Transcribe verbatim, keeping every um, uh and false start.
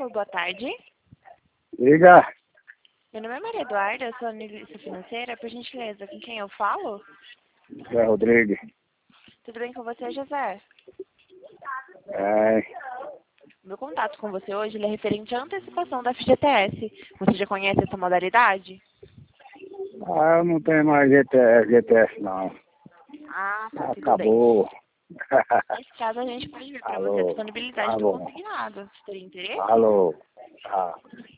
Alô, boa tarde. Diga. Meu nome é Maria Eduarda, eu sou analista financeira. Por gentileza, com quem eu falo? José Rodrigues. Tudo bem com você, José? É, Meu contato com você hoje ele é referente à antecipação da F G T S. Você já conhece essa modalidade? ah, eu não tenho mais G T S, G T S não. Ah, tá, tudo bem. Acabou. Nesse caso, a gente pode ver para você a Alô. disponibilidade Tá do bom. consignado. Você teria interesse? Alô. Tá.